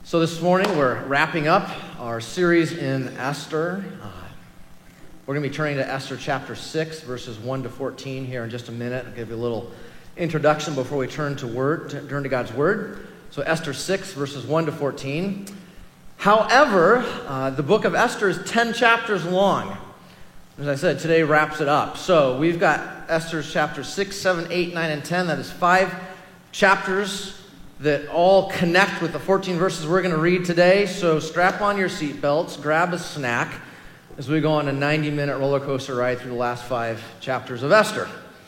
So this morning we're wrapping up our series in Esther. We're going to be turning to Esther chapter 6, verses 1 to 14 here in just a minute. I'll give you a little introduction before we turn to God's Word. So Esther 6, verses 1 to 14. However, the book of Esther is 10 chapters long. As I said, today wraps it up. So we've got Esther's chapters 6, 7, 8, 9, and 10. That is 5 chapters that all connect with the 14 verses we're going to read today. So strap on your seatbelts, grab a snack as we go on a 90-minute roller coaster ride through the last 5 chapters of Esther.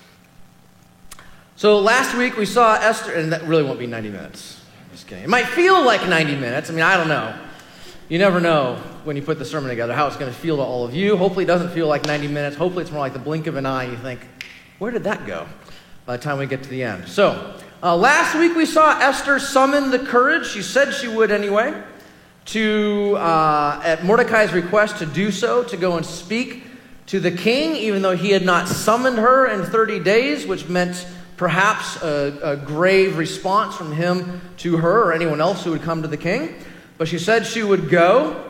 So last week we saw Esther, and that really won't be 90 minutes. Just kidding. It might feel like 90 minutes. I mean, I don't know. You never know when you put the sermon together how it's going to feel to all of you. Hopefully it doesn't feel like 90 minutes. Hopefully it's more like the blink of an eye. You think, where did that go by the time we get to the end? So last week we saw Esther summon the courage. She said she would anyway, to at Mordecai's request to do so, to go and speak to the king, even though he had not summoned her in 30 days, which meant perhaps a grave response from him to her or anyone else who would come to the king. But she said she would go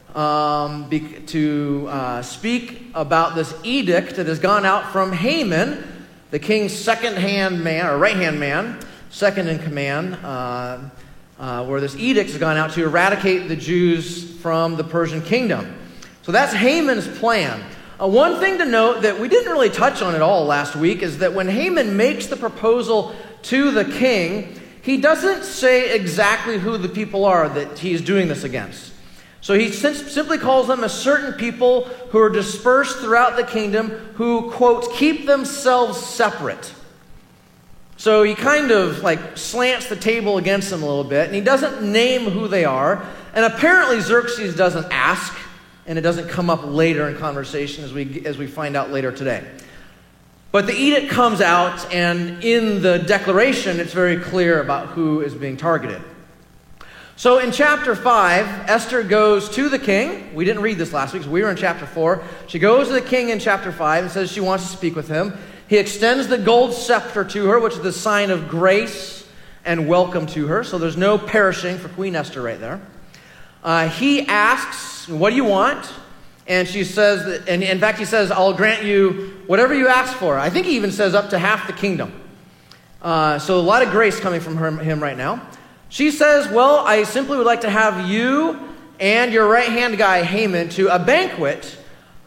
to speak about this edict that has gone out from Haman, the king's second-hand man, or right-hand man, second in command, where this edict has gone out to eradicate the Jews from the Persian kingdom. So that's Haman's plan. One thing to note that we didn't really touch on at all last week is that when Haman makes the proposal to the king, he doesn't say exactly who the people are that he is doing this against. So he simply calls them a certain people who are dispersed throughout the kingdom who, quote, keep themselves separate. So he kind of like slants the table against them a little bit, and he doesn't name who they are. And apparently Xerxes doesn't ask, and it doesn't come up later in conversation as we find out later today. But the edict comes out, and in the declaration, it's very clear about who is being targeted. So in chapter 5, Esther goes to the king. We didn't read this last week, so we were in chapter 4. She goes to the king in chapter 5 and says she wants to speak with him. He extends the gold scepter to her, which is the sign of grace and welcome to her. So there's no perishing for Queen Esther right there. He asks, what do you want? And she says, that, and in fact he says, I'll grant you whatever you ask for. I think he even says up to half the kingdom. So a lot of grace coming from him right now. She says, well, I simply would like to have you and your right-hand guy, Haman, to a banquet.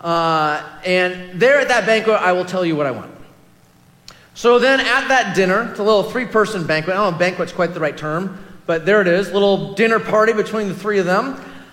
And there at that banquet, I will tell you what I want. So then at that dinner, it's a little 3-person banquet. I don't know if banquet's quite the right term, but there it is, a little dinner party between the 3 of them.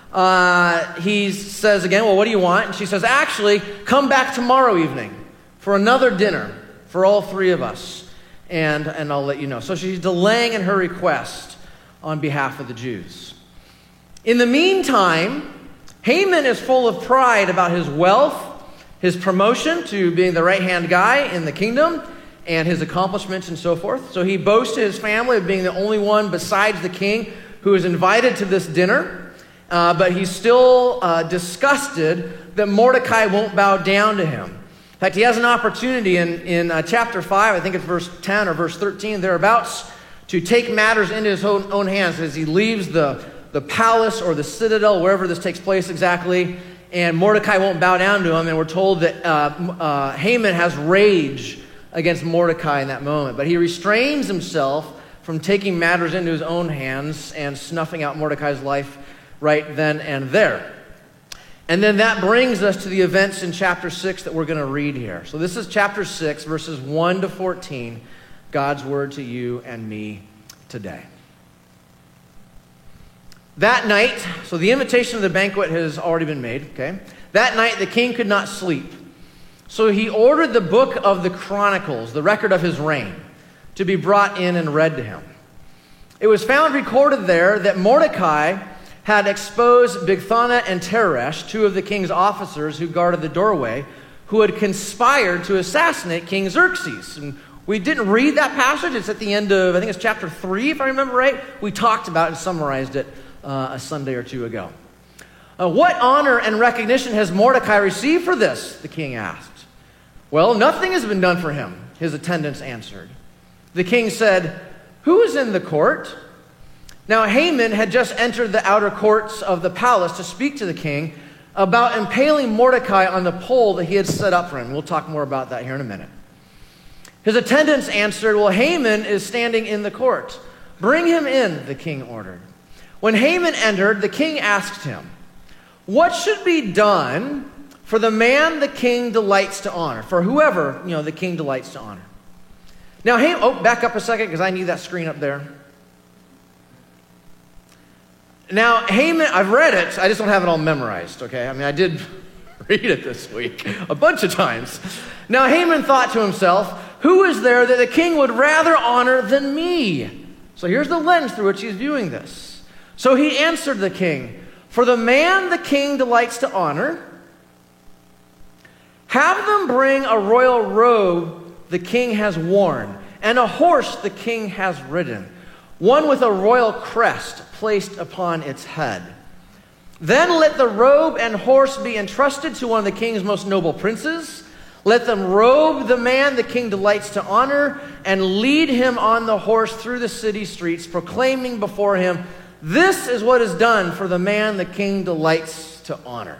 He says again, well, what do you want? And she says, actually, come back tomorrow evening for another dinner for all 3 of us, and I'll let you know. So she's delaying in her request on behalf of the Jews. In the meantime, Haman is full of pride about his wealth, his promotion to being the right-hand guy in the kingdom, and his accomplishments and so forth. So he boasts to his family of being the only one besides the king who is invited to this dinner. But he's still disgusted that Mordecai won't bow down to him. In fact, he has an opportunity in chapter 5, I think it's verse 10 or verse 13, thereabouts, to take matters into his own hands as he leaves the palace or the citadel, wherever this takes place exactly, and Mordecai won't bow down to him, and we're told that Haman has rage against Mordecai in that moment. But he restrains himself from taking matters into his own hands and snuffing out Mordecai's life right then and there. And then that brings us to the events in chapter 6 that we're going to read here. So this is chapter 6, verses 1 to 14, God's word to you and me today. That night, so the invitation to the banquet has already been made, okay? That night the king could not sleep. So he ordered the book of the Chronicles, the record of his reign, to be brought in and read to him. It was found recorded there that Mordecai had exposed Bigthana and Teresh, 2 of the king's officers who guarded the doorway, who had conspired to assassinate King Xerxes. And we didn't read that passage. It's at the end of, I think it's chapter 3, if I remember right. We talked about and summarized it a Sunday or 2 ago. What honor and recognition has Mordecai received for this? The king asked. Well, nothing has been done for him, his attendants answered. The king said, who is in the court? Now, Haman had just entered the outer courts of the palace to speak to the king about impaling Mordecai on the pole that he had set up for him. We'll talk more about that here in a minute. His attendants answered, "Well, Haman is standing in the court. Bring him in," the king ordered. When Haman entered, the king asked him, "What should be done for the man the king delights to honor?" For whoever, the king delights to honor. Now, back up a second because I need that screen up there. Now, Haman, I've read it, I just don't have it all memorized, okay? I did read it this week a bunch of times. Now, Haman thought to himself, "Who is there that the king would rather honor than me?" So here's the lens through which he's viewing this. So he answered the king, "For the man the king delights to honor, have them bring a royal robe the king has worn, and a horse the king has ridden, one with a royal crest placed upon its head. Then let the robe and horse be entrusted to one of the king's most noble princes. Let them robe the man the king delights to honor and lead him on the horse through the city streets, proclaiming before him, 'This is what is done for the man the king delights to honor.'"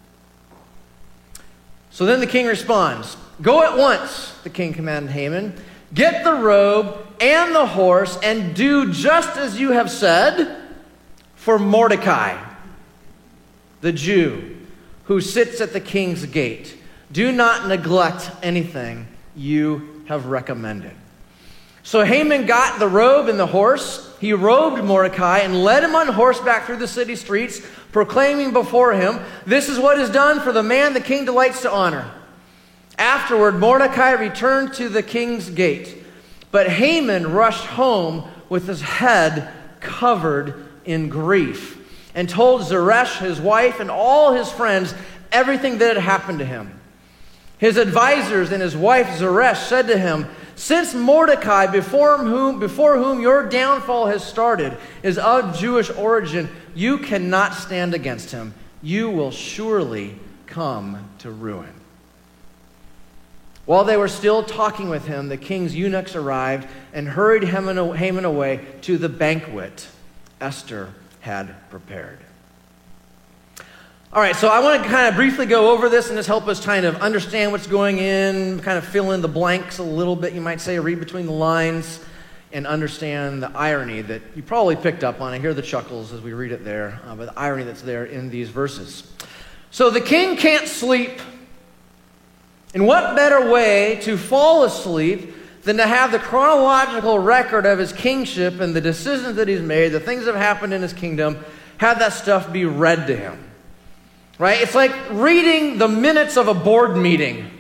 So then the king responds, "Go at once," the king commanded Haman. "Get the robe and the horse and do just as you have said for Mordecai, the Jew, who sits at the king's gate. Do not neglect anything you have recommended." So Haman got the robe and the horse. He robed Mordecai and led him on horseback through the city streets, proclaiming before him, "This is what is done for the man the king delights to honor." Afterward, Mordecai returned to the king's gate, but Haman rushed home with his head covered in grief and told Zeresh, his wife, and all his friends everything that had happened to him. His advisors and his wife Zeresh said to him, "Since Mordecai, before whom your downfall has started, is of Jewish origin, you cannot stand against him. You will surely come to ruin." While they were still talking with him, the king's eunuchs arrived and hurried Haman away to the banquet Esther had prepared. All right, so I want to kind of briefly go over this and just help us kind of understand what's going in, kind of fill in the blanks a little bit, you might say, read between the lines, and understand the irony that you probably picked up on. I hear the chuckles as we read it there, but the irony that's there in these verses. So the king can't sleep. And what better way to fall asleep than to have the chronological record of his kingship and the decisions that he's made, the things that have happened in his kingdom, have that stuff be read to him. Right? It's like reading the minutes of a board meeting.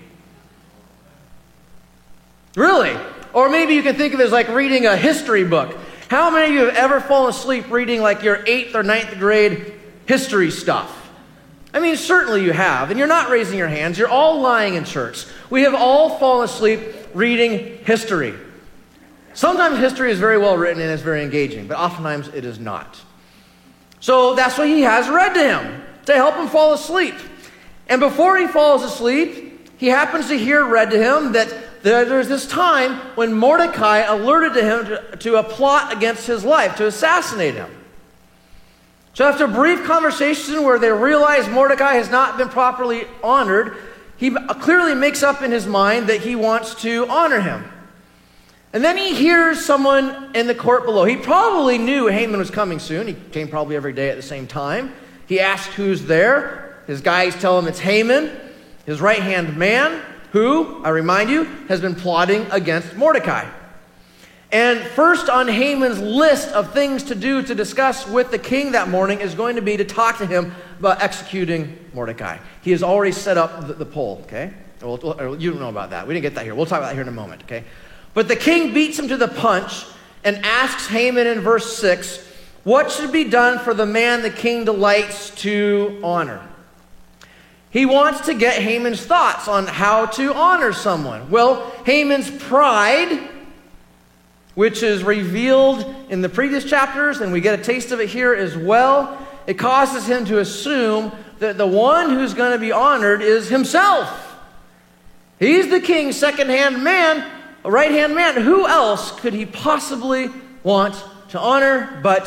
Really? Or maybe you can think of it as like reading a history book. How many of you have ever fallen asleep reading like your 8th or 9th grade history stuff? Certainly you have, and you're not raising your hands. You're all lying in church. We have all fallen asleep reading history. Sometimes history is very well written and it's very engaging, but oftentimes it is not. So that's what he has read to him, to help him fall asleep. And before he falls asleep, he happens to hear read to him that there's this time when Mordecai alerted to him to a plot against his life, to assassinate him. So after a brief conversation where they realize Mordecai has not been properly honored, he clearly makes up in his mind that he wants to honor him. And then he hears someone in the court below. He probably knew Haman was coming soon. He came probably every day at the same time. He asked who's there. His guys tell him it's Haman, his right-hand man, who, I remind you, has been plotting against Mordecai. And first on Haman's list of things to do to discuss with the king that morning is going to be to talk to him about executing Mordecai. He has already set up the poll, okay? You don't know about that. We didn't get that here. We'll talk about that here in a moment, okay? But the king beats him to the punch and asks Haman in verse 6, what should be done for the man the king delights to honor? He wants to get Haman's thoughts on how to honor someone. Well, Haman's pride, which is revealed in the previous chapters, and we get a taste of it here as well, it causes him to assume that the one who's going to be honored is himself. He's the king's second-hand man, a right-hand man. Who else could he possibly want to honor but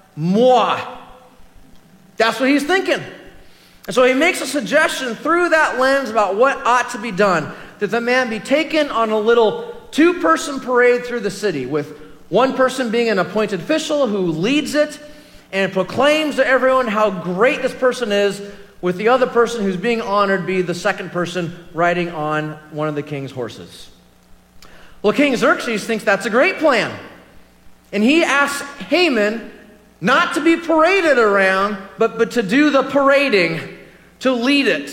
moi. That's what he's thinking. And so he makes a suggestion through that lens about what ought to be done, that the man be taken on a little 2-person parade through the city, with one person being an appointed official who leads it and proclaims to everyone how great this person is, with the other person who's being honored be the second person riding on one of the king's horses. Well, King Xerxes thinks that's a great plan. And he asks Haman not to be paraded around, but to do the parading, to lead it,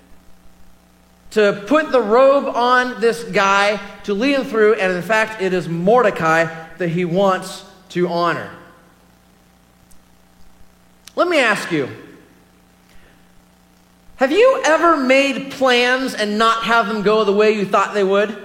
to put the robe on this guy, to lead him through, and in fact, it is Mordecai that he wants to honor. Let me ask you, have you ever made plans and not have them go the way you thought they would?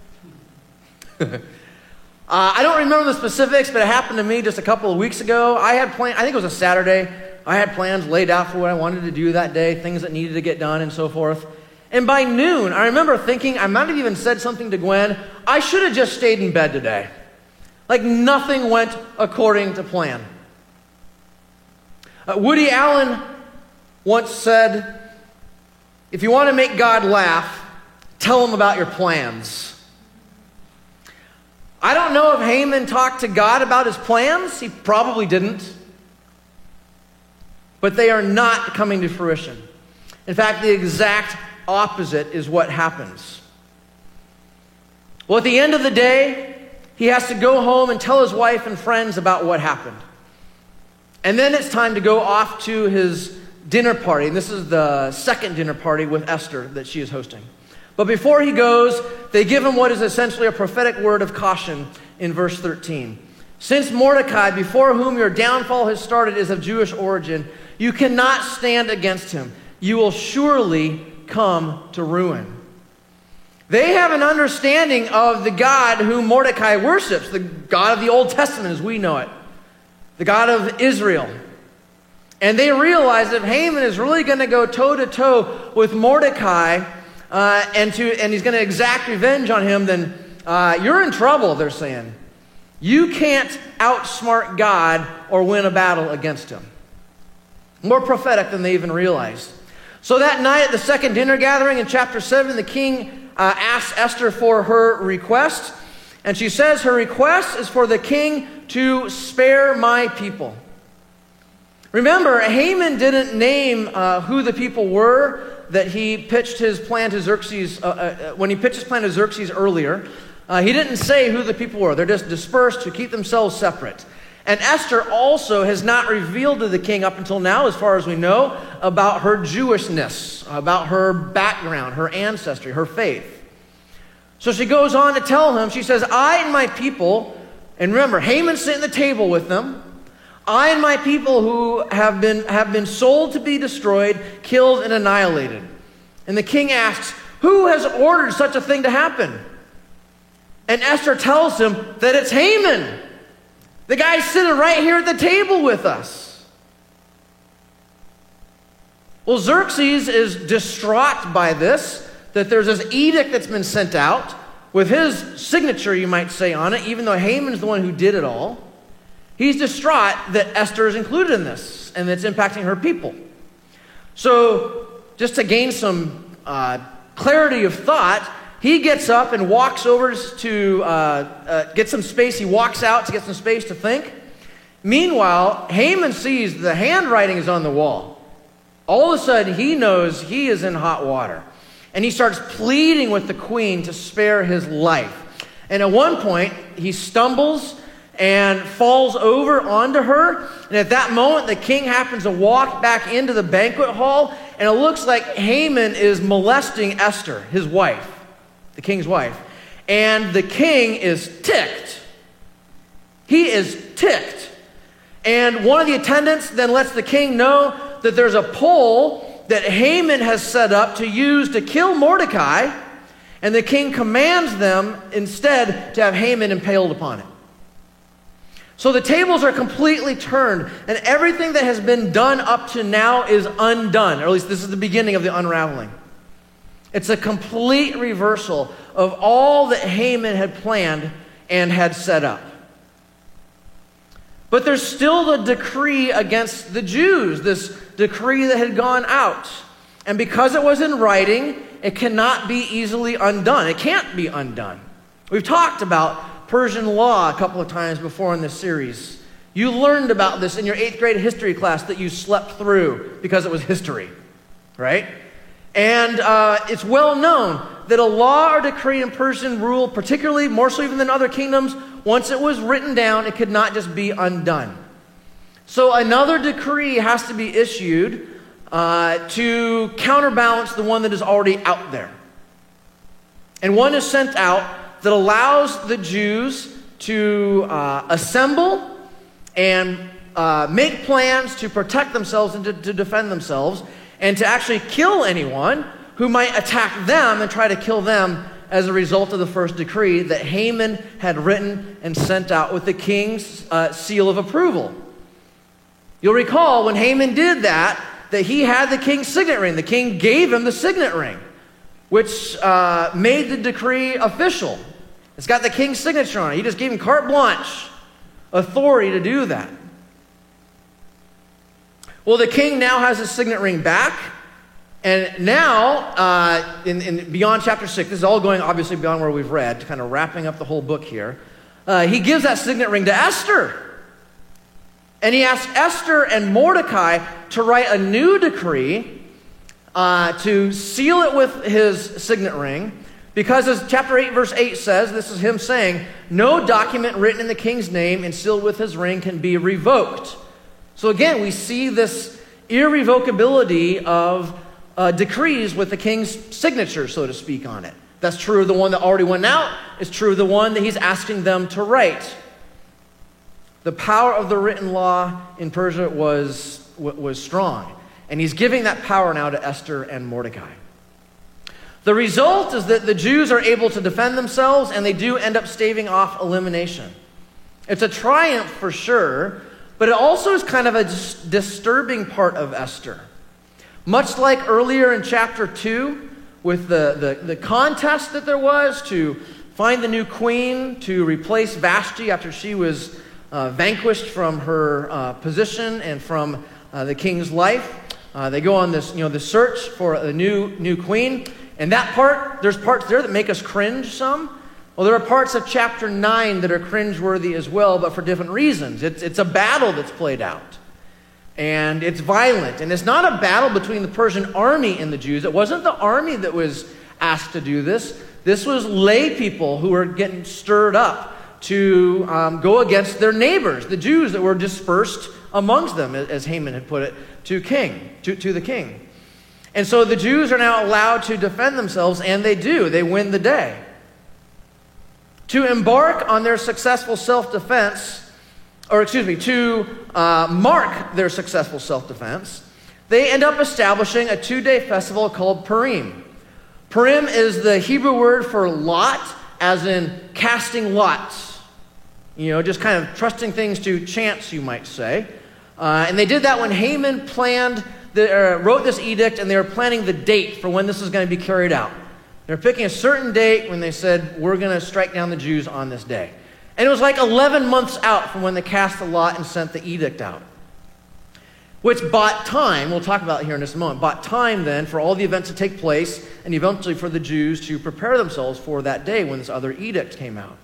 I don't remember the specifics, but it happened to me just a couple of weeks ago. I had plans, I think it was a Saturday. I had plans laid out for what I wanted to do that day, things that needed to get done and so forth. And by noon, I remember thinking, I might have even said something to Gwen, I should have just stayed in bed today. Like nothing went according to plan. Woody Allen once said, if you want to make God laugh, tell him about your plans. I don't know if Haman talked to God about his plans. He probably didn't. But they are not coming to fruition. In fact, the exact opposite is what happens. Well, at the end of the day, he has to go home and tell his wife and friends about what happened. And then it's time to go off to his dinner party. And this is the second dinner party with Esther that she is hosting. But before he goes, they give him what is essentially a prophetic word of caution in verse 13. Since Mordecai, before whom your downfall has started, is of Jewish origin, you cannot stand against him. You will surely come to ruin. They have an understanding of the God whom Mordecai worships, the God of the Old Testament as we know it, the God of Israel. And they realize that if Haman is really going to go toe-to-toe with Mordecai, and he's going to exact revenge on him, then you're in trouble, they're saying. You can't outsmart God or win a battle against him. More prophetic than they even realized. So that night at the second dinner gathering in chapter 7, the king asks Esther for her request. And she says her request is for the king to spare my people. Remember, Haman didn't name who the people were that he pitched his plan to Xerxes, when he pitched his plan to Xerxes earlier. He didn't say who the people were. They're just dispersed to keep themselves separate. And Esther also has not revealed to the king up until now, as far as we know, about her Jewishness, about her background, her ancestry, her faith. So she goes on to tell him, she says, I and my people, and remember, Haman's sitting at the table with them, I and my people who have been sold to be destroyed, killed, and annihilated. And the king asks, who has ordered such a thing to happen? And Esther tells him that it's Haman. The guy's sitting right here at the table with us. Well, Xerxes is distraught by this, that there's this edict that's been sent out with his signature, you might say, on it, even though Haman's the one who did it all. He's distraught that Esther is included in this and it's impacting her people. So just to gain some clarity of thought, he gets up and walks over to get some space. He walks out to get some space to think. Meanwhile, Haman sees the handwriting is on the wall. All of a sudden, he knows he is in hot water. And he starts pleading with the queen to spare his life. And at one point, he stumbles and falls over onto her. And at that moment, the king happens to walk back into the banquet hall, and it looks like Haman is molesting Esther, his wife, the king's wife. And the king is ticked. He is ticked. And one of the attendants then lets the king know that there's a pole that Haman has set up to use to kill Mordecai, and the king commands them instead to have Haman impaled upon it. So the tables are completely turned, and everything that has been done up to now is undone, or at least this is the beginning of the unraveling. It's a complete reversal of all that Haman had planned and had set up. But there's still the decree against the Jews, this decree that had gone out. And because it was in writing, it cannot be easily undone. It can't be undone. We've talked about Persian law a couple of times before in this series. You learned about this in your 8th grade history class that you slept through because it was history, right? And it's well known that a law or decree in Persian rule, particularly more so even than other kingdoms, once it was written down, it could not just be undone. So another decree has to be issued to counterbalance the one that is already out there. And one is sent out that allows the Jews to assemble and make plans to protect themselves and to defend themselves, and to actually kill anyone who might attack them and try to kill them as a result of the first decree that Haman had written and sent out with the king's seal of approval. You'll recall when Haman did that he had the king's signet ring. The king gave him the signet ring, which made the decree official. It's got the king's signature on it. He just gave him carte blanche authority to do that. Well, the king now has his signet ring back. And now, in beyond chapter 6, this is all going obviously beyond where we've read, kind of wrapping up the whole book here. He gives that signet ring to Esther. And he asks Esther and Mordecai to write a new decree to seal it with his signet ring. Because as chapter 8, verse 8 says, this is him saying, no document written in the king's name and sealed with his ring can be revoked. So again, we see this irrevocability of decrees with the king's signature, so to speak, on it. That's true of the one that already went out. It's true of the one that he's asking them to write. The power of the written law in Persia was strong. And he's giving that power now to Esther and Mordecai. The result is that the Jews are able to defend themselves, and they do end up staving off elimination. It's a triumph for sure, but it also is kind of a disturbing part of Esther. Much like earlier in chapter 2, with the contest that there was to find the new queen to replace Vashti after she was vanquished from her position and from the king's life. They go on this, the search for a new queen. And that part, there's parts there that make us cringe some. Well, there are parts of chapter 9 that are cringeworthy as well, but for different reasons. It's a battle that's played out. And it's violent. And it's not a battle between the Persian army and the Jews. It wasn't the army that was asked to do this. This was lay people who were getting stirred up to go against their neighbors, the Jews that were dispersed amongst them, as Haman had put it, to the king. And so the Jews are now allowed to defend themselves, and they do. They win the day. To embark on their successful self-defense, to mark their successful self-defense, they end up establishing a 2-day festival called Purim. Purim is the Hebrew word for lot, as in casting lots. Just kind of trusting things to chance, you might say. And they did that when Haman wrote this edict, and they were planning the date for when this is going to be carried out. They're picking a certain date when they said, we're going to strike down the Jews on this day. And it was like 11 months out from when they cast the lot and sent the edict out. Which bought time, we'll talk about it here in just a moment, bought time then for all the events to take place and eventually for the Jews to prepare themselves for that day when this other edict came out.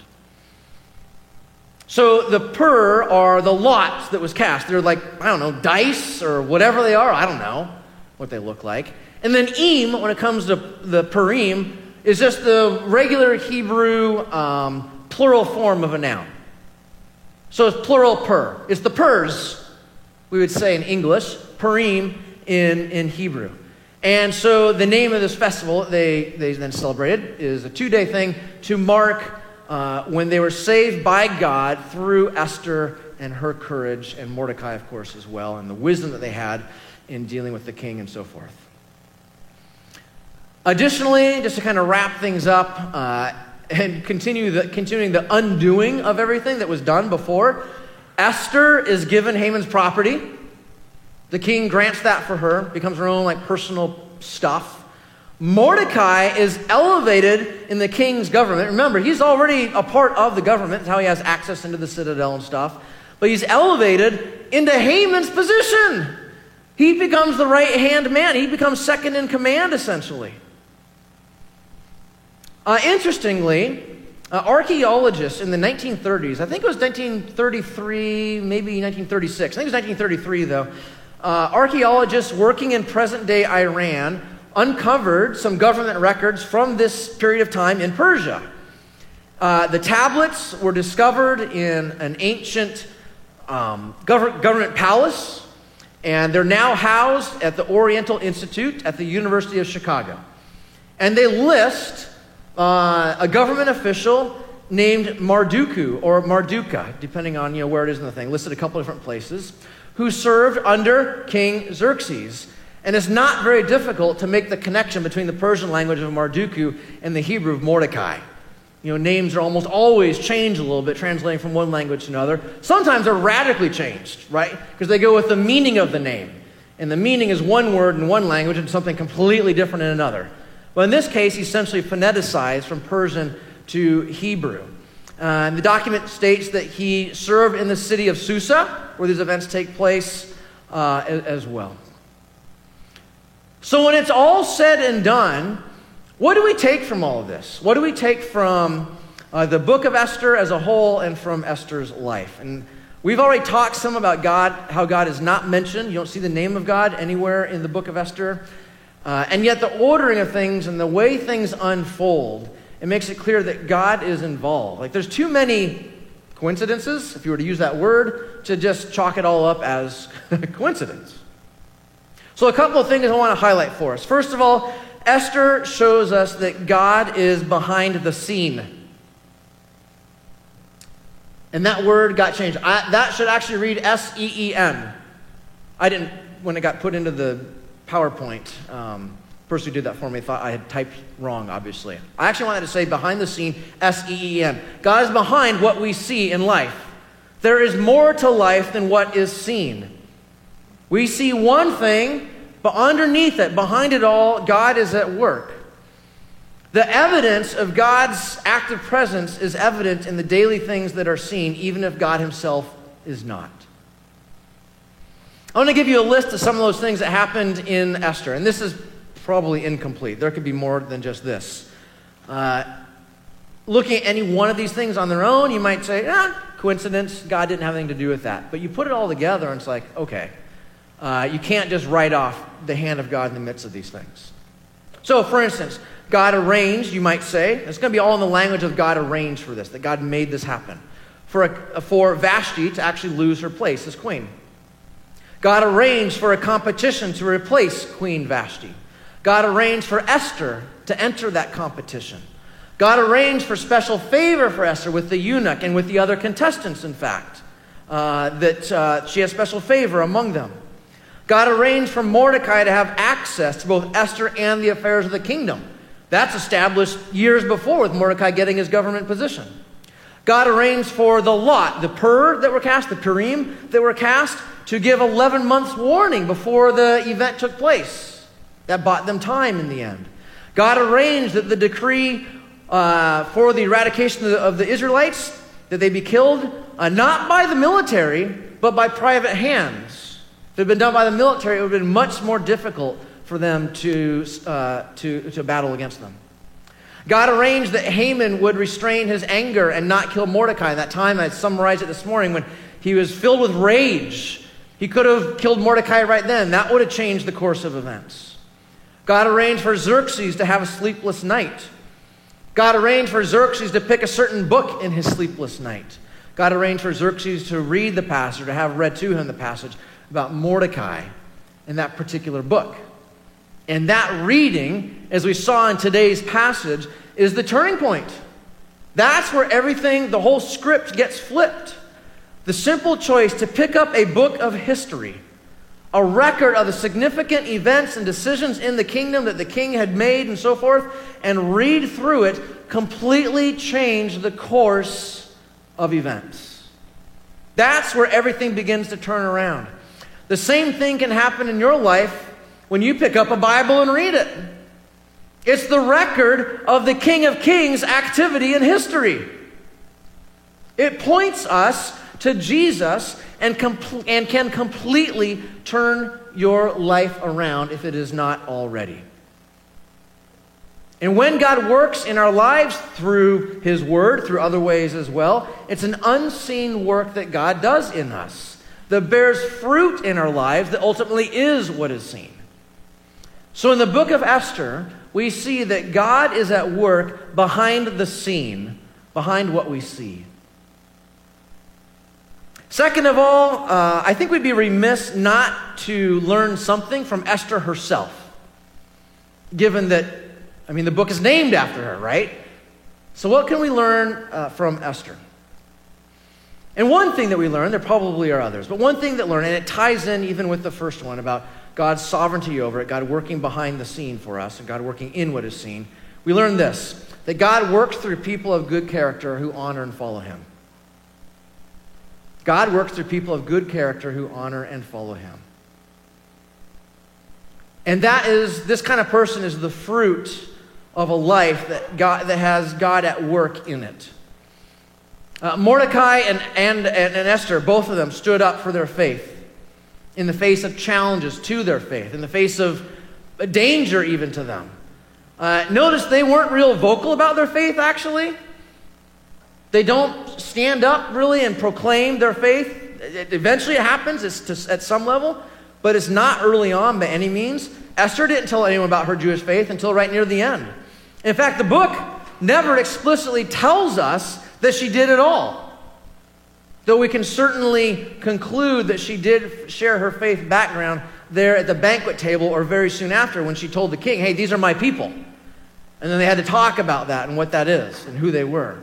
So the pur are the lots that was cast. They're like, dice or whatever they are. I don't know what they look like. And then im, when it comes to the Purim, is just the regular Hebrew plural form of a noun. So it's plural pur. It's the purs, we would say in English, Purim in Hebrew. And so the name of this festival they then celebrated is a 2-day thing to mark when they were saved by God through Esther and her courage, and Mordecai, of course, as well, and the wisdom that they had in dealing with the king and so forth. Additionally, just to kind of wrap things up and continuing the undoing of everything that was done before, Esther is given Haman's property. The king grants that for her, becomes her own personal stuff. Mordecai is elevated in the king's government. Remember, he's already a part of the government. That's how he has access into the citadel and stuff. but he's elevated into Haman's position. He becomes the right-hand man. He becomes second in command, essentially. Interestingly, archaeologists in the 1930s, I think it was 1933, maybe 1936. I think it was 1933, though. Archaeologists working in present-day Iran uncovered some government records from this period of time in Persia. The tablets were discovered in an ancient government palace, and they're now housed at the Oriental Institute at the University of Chicago. And they list a government official named Marduku, or Marduka, depending on where it is in the thing, listed a couple different places, who served under King Xerxes. And it's not very difficult to make the connection between the Persian language of Marduku and the Hebrew of Mordecai. Names are almost always changed a little bit, translating from one language to another. Sometimes they're radically changed, right? Because they go with the meaning of the name. And the meaning is one word in one language and something completely different in another. But in this case, he essentially phoneticized from Persian to Hebrew. And the document states that he served in the city of Susa, where these events take place as well. So when it's all said and done, what do we take from all of this? What do we take from the book of Esther as a whole and from Esther's life? And we've already talked some about God, how God is not mentioned. You don't see the name of God anywhere in the book of Esther. And yet the ordering of things and the way things unfold, it makes it clear that God is involved. Like there's too many coincidences, if you were to use that word, to just chalk it all up as coincidence. So a couple of things I want to highlight for us. First of all, Esther shows us that God is behind the scene. And that word got changed. That should actually read S-E-E-N. I didn't, when it got put into the PowerPoint, the person who did that for me thought I had typed wrong, obviously. I actually wanted to say behind the scene, S-E-E-N. God is behind what we see in life. There is more to life than what is seen. We see one thing, but underneath it, behind it all, God is at work. The evidence of God's active presence is evident in the daily things that are seen, even if God himself is not. I want to give you a list of some of those things that happened in Esther, and this is probably incomplete. There could be more than just this. Looking at any one of these things on their own, you might say, coincidence, God didn't have anything to do with that. But you put it all together and it's like, okay, you can't just write off the hand of God in the midst of these things. So, for instance, God arranged, you might say, it's going to be all in the language of God arranged for this, that God made this happen, for Vashti to actually lose her place as queen. God arranged for a competition to replace Queen Vashti. God arranged for Esther to enter that competition. God arranged for special favor for Esther with the eunuch and with the other contestants, in fact, that she has special favor among them. God arranged for Mordecai to have access to both Esther and the affairs of the kingdom. That's established years before with Mordecai getting his government position. God arranged for the lot, the pur that were cast, the purim that were cast, to give 11 months warning before the event took place. That bought them time in the end. God arranged that the decree for the eradication of the Israelites, that they be killed, not by the military, but by private hands. If it had been done by the military, it would have been much more difficult for them to battle against them. God arranged that Haman would restrain his anger and not kill Mordecai. In that time, I summarized it this morning, when he was filled with rage, he could have killed Mordecai right then. That would have changed the course of events. God arranged for Xerxes to have a sleepless night. God arranged for Xerxes to pick a certain book in his sleepless night. God arranged for Xerxes to read the passage, or to have read to him the passage about Mordecai in that particular book. And that reading, as we saw in today's passage, is the turning point. That's where everything, the whole script gets flipped. The simple choice to pick up a book of history, a record of the significant events and decisions in the kingdom that the king had made and so forth, and read through it, completely changed the course of events. That's where everything begins to turn around. The same thing can happen in your life when you pick up a Bible and read it. It's the record of the King of Kings' activity in history. It points us to Jesus and can completely turn your life around if it is not already. And when God works in our lives through His Word, through other ways as well, it's an unseen work that God does in us that bears fruit in our lives that ultimately is what is seen. So in the book of Esther, we see that God is at work behind the scene, behind what we see. Second of all, I think we'd be remiss not to learn something from Esther herself, given that, the book is named after her, right? So what can we learn from Esther? And one thing that we learn, there probably are others, but one thing that we learn, and it ties in even with the first one about God's sovereignty over it, God working behind the scene for us, and God working in what is seen. We learn this, that God works through people of good character who honor and follow Him. God works through people of good character who honor and follow Him. And this kind of person is the fruit of a life that has God at work in it. Mordecai and Esther, both of them stood up for their faith in the face of challenges to their faith, in the face of danger even to them. Notice they weren't real vocal about their faith, actually. They don't stand up really and proclaim their faith. Eventually it happens at some level, but it's not early on by any means. Esther didn't tell anyone about her Jewish faith until right near the end. In fact, the book never explicitly tells us that she did at all. Though we can certainly conclude that she did share her faith background there at the banquet table or very soon after when she told the king, hey, these are my people. And then they had to talk about that and what that is and who they were.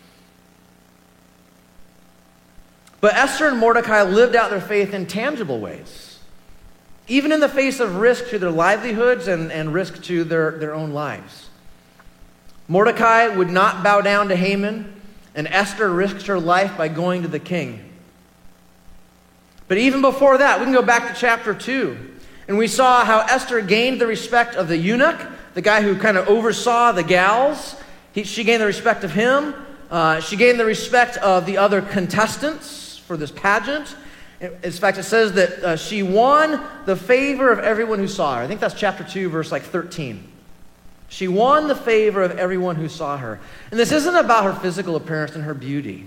But Esther and Mordecai lived out their faith in tangible ways, even in the face of risk to their livelihoods and risk to their own lives. Mordecai would not bow down to Haman, and Esther risked her life by going to the king. But even before that, we can go back to chapter 2, and we saw how Esther gained the respect of the eunuch, the guy who kind of oversaw the gals. She gained the respect of him. She gained the respect of the other contestants for this pageant. In fact, it says that she won the favor of everyone who saw her. I think that's chapter 2, verse 13. She won the favor of everyone who saw her. And this isn't about her physical appearance and her beauty.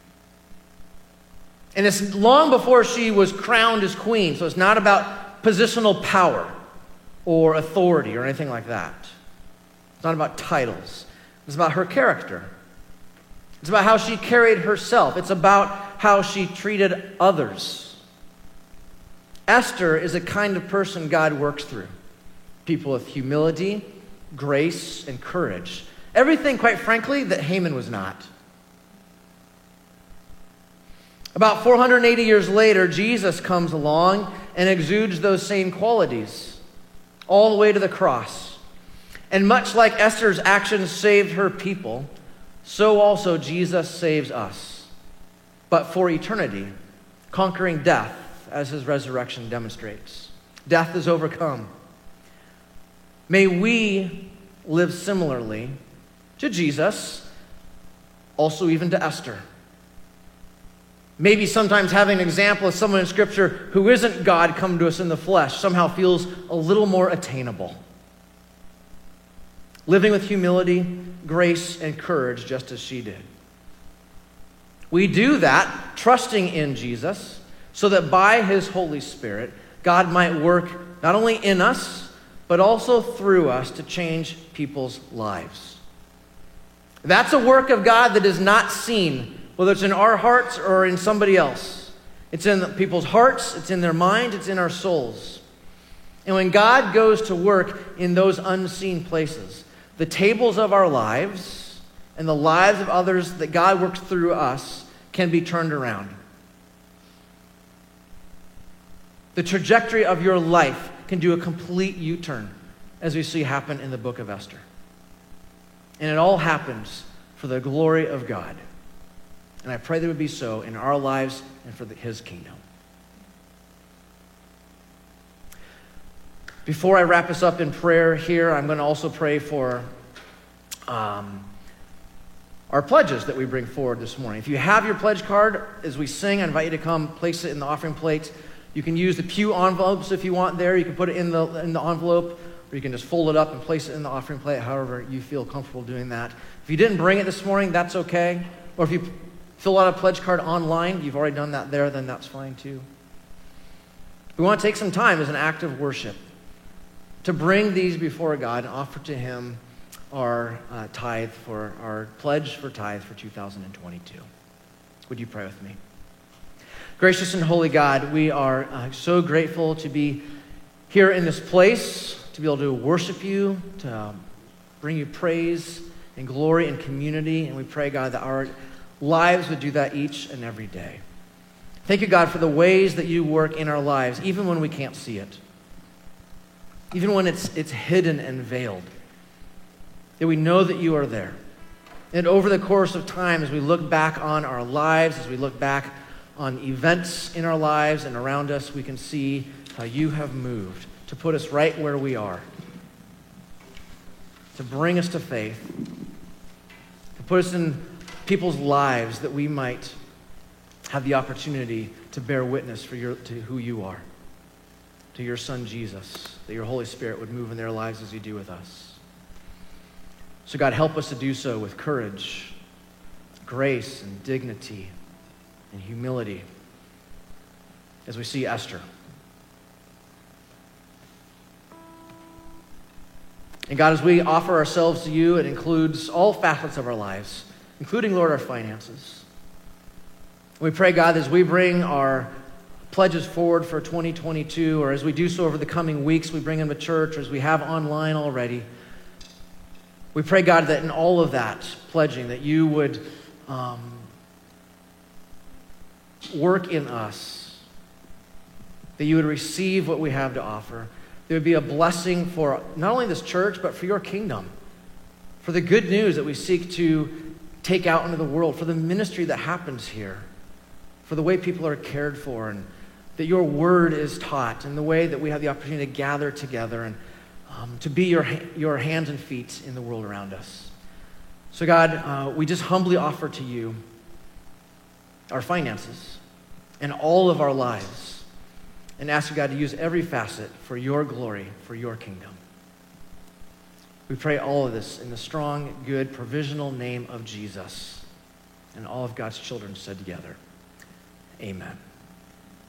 And it's long before she was crowned as queen, so it's not about positional power or authority or anything like that. It's not about titles. It's about her character. It's about how she carried herself. It's about how she treated others. Esther is a kind of person God works through. People with humility, grace, and courage. Everything, quite frankly, that Haman was not. About 480 years later, Jesus comes along and exudes those same qualities all the way to the cross. And much like Esther's actions saved her people, so also Jesus saves us, but for eternity, conquering death as his resurrection demonstrates. Death is overcome. May we live similarly to Jesus, also even to Esther. Maybe sometimes having an example of someone in Scripture who isn't God come to us in the flesh somehow feels a little more attainable. Living with humility, grace, and courage just as she did. We do that trusting in Jesus so that by his Holy Spirit, God might work not only in us, but also through us to change people's lives. That's a work of God that is not seen, whether it's in our hearts or in somebody else. It's in people's hearts, it's in their minds, it's in our souls. And when God goes to work in those unseen places, the tables of our lives and the lives of others that God works through us can be turned around. The trajectory of your life can do a complete U-turn, as we see happen in the book of Esther. And it all happens for the glory of God. And I pray that it would be so in our lives and for his kingdom. Before I wrap us up in prayer here, I'm going to also pray for our our pledges that we bring forward this morning. If you have your pledge card, as we sing, I invite you to come place it in the offering plate. You can use the pew envelopes if you want there. You can put it in the envelope, or you can just fold it up and place it in the offering plate, however you feel comfortable doing that. If you didn't bring it this morning, that's okay. Or if you fill out a pledge card online, you've already done that there, then that's fine too. We want to take some time as an act of worship to bring these before God and offer to Him our our pledge for tithe for 2022. Would you pray with me? Gracious and holy God, we are so grateful to be here in this place, to be able to worship you, to bring you praise and glory and community. And we pray, God, that our lives would do that each and every day. Thank you, God, for the ways that you work in our lives, even when we can't see it, even when it's hidden and veiled, that we know that you are there. And over the course of time, as we look back on our lives, as we look back on events in our lives and around us, we can see how you have moved to put us right where we are, to bring us to faith, to put us in people's lives that we might have the opportunity to bear witness to who you are, to your Son Jesus, that your Holy Spirit would move in their lives as you do with us. So God, help us to do so with courage, grace, and dignity, and humility, as we see Esther. And God, as we offer ourselves to you, it includes all facets of our lives, including, Lord, our finances. We pray, God, as we bring our pledges forward for 2022, or as we do so over the coming weeks, we bring them to church, or as we have online already, we pray, God, that in all of that pledging, that you would work in us, that you would receive what we have to offer. There would be a blessing for not only this church, but for your kingdom, for the good news that we seek to take out into the world, for the ministry that happens here, for the way people are cared for, and that your word is taught, and the way that we have the opportunity to gather together and to be your hands and feet in the world around us. So God, we just humbly offer to you our finances and all of our lives, and ask you, God, to use every facet for your glory, for your kingdom. We pray all of this in the strong, good, provisional name of Jesus. And all of God's children said together, amen.